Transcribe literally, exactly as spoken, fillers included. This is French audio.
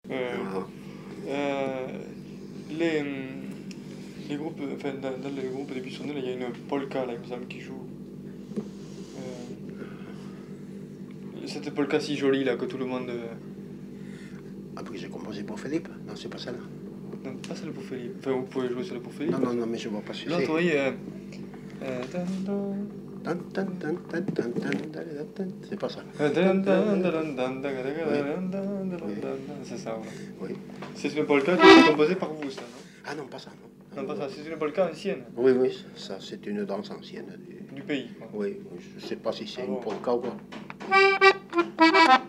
Euh, Ah. euh, les, hum, les groupes, enfin, dans, dans le groupe des Buissonnets, il y a une polka, là, il me semble, qui joue. Euh, cette polka si jolie, là, que tout le monde. euh, Après que j'ai composé pour Philippe. Non, c'est pas ça là. Non, pas celle pour Philippe. Enfin, vous pouvez jouer celle pour Philippe. Non, non, non, mais je vois pas ce que L'autre, c'est. oui. Euh, euh, tan, tan. Tan, tan, tan, tan, tan, tan, tan, tan. C'est pas ça. Euh, Tan, dan, tan, dan, dan, dan, dan, dan, Oui, dan, dan, dan, oui, dan. C'est ça, voilà. oui. C'est une polka qui a été composée par vous, ça, non? Ah non, pas ça, non. Non, Non, pas non. ça, c'est une polka ancienne, Oui, oui, ça, c'est une danse ancienne. du- du pays, quoi. Oui, je sais pas si c'est Ah une bon? polka ou quoi.